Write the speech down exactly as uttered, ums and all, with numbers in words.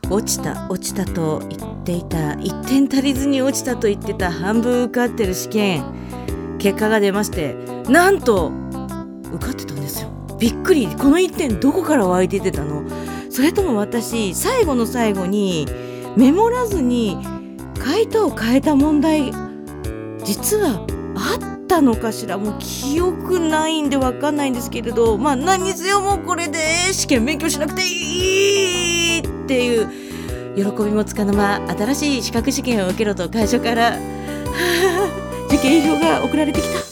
落ちた落ちたと言っていた、いってん足りずに落ちたと言ってた半分受かってる試験、結果が出まして、なんと受かってたんですよ。びっくり。このいってんどこから湧いて出てたの？それとも私最後の最後にメモらずに回答を変えた問題実はあったのかしら。もう記憶ないんで分かんないんですけれど、まあ何にせよもうこれで試験勉強しなくていいっていう喜びもつかの間、新しい資格試験を受けろと会社から受験票が送られてきた。